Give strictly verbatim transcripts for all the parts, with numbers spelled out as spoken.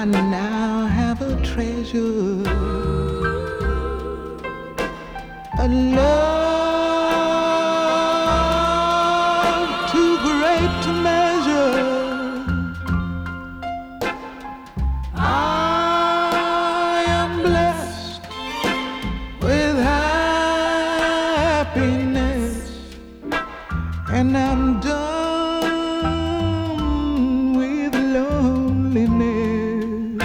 now have a treasure, a love too great to measure. I am blessed with happiness, and I'm done with loneliness.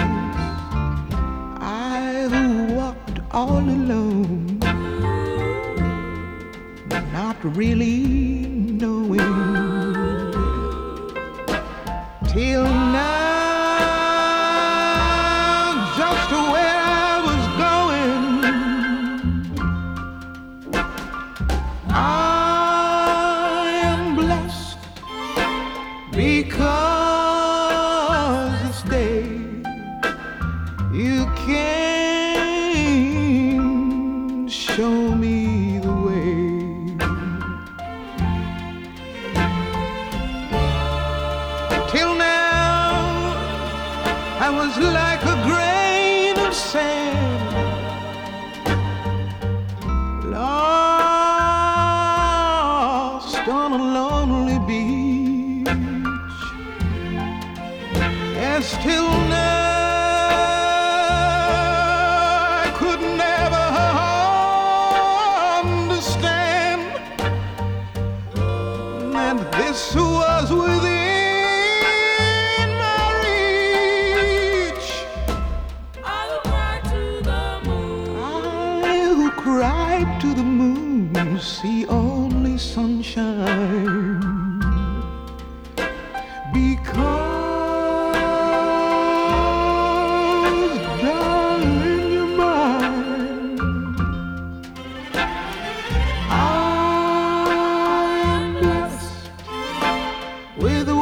I who walked all alone, not really knowing till now just where I was going. I am blessed because this day you came, show me the way. Till now I was like a grain of sand, lost on a lonely beach. As till now I could never understand that this was within my reach. I will cry to the moon. I who cried to the moon, see only sunshine. Because, darling, you're mine. I am blessed with